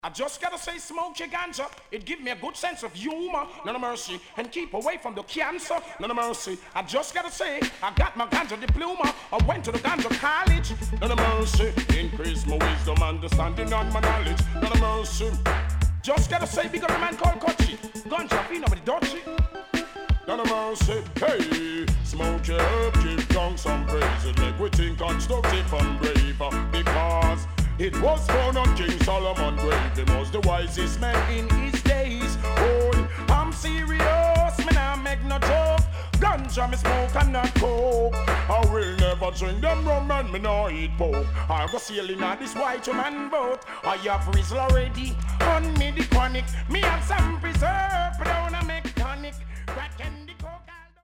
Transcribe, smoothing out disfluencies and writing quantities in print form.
I just gotta say, smoke your ganja. It give me a good sense of humor, none of mercy, and keep away from the cancer, none of mercy. I just gotta say, I got my ganja diploma. I went to the ganja college, none of mercy. Increase my wisdom, understanding, and my knowledge, none of mercy. Just gotta say, big up a man called Kochi. Ganja, be nobody dodgy. None of mercy. Hey, smoke your herb, give down some praise. It make we think constructive and brave, because it was born on King Solomon grave. He was the wisest man in his days. Oh, I'm serious, man, I make no joke. Ganja me smoke and not coke. I will never drink them rum and me no eat pork. I go sailing on this white man boat. I have Rizla already on me the chronic. Me have some preserve.